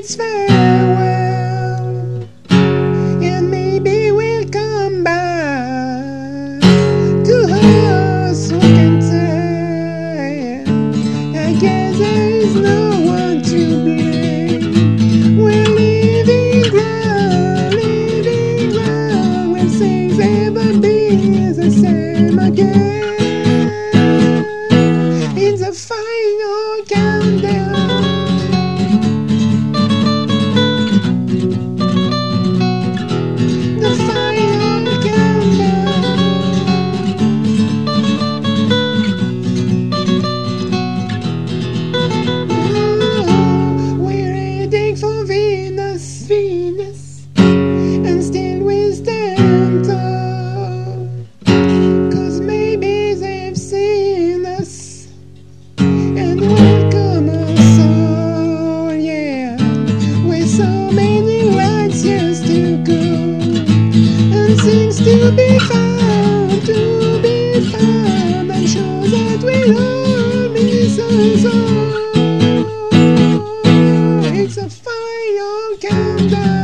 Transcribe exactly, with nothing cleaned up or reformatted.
it's farewell, and maybe we'll come back to us who can tell. I guess there is no one to blame. We're living ground, living ground, when things ever be the same again. It's a final countdown. The final countdown. Oh, we're heading for Venus, Venus, and still we stand tall. 'Cause maybe they've seen us and welcome us all, yeah. With so many lights used to go, and things to be found, to be found. I'm sure that we'll all miss us all. It's a final countdown.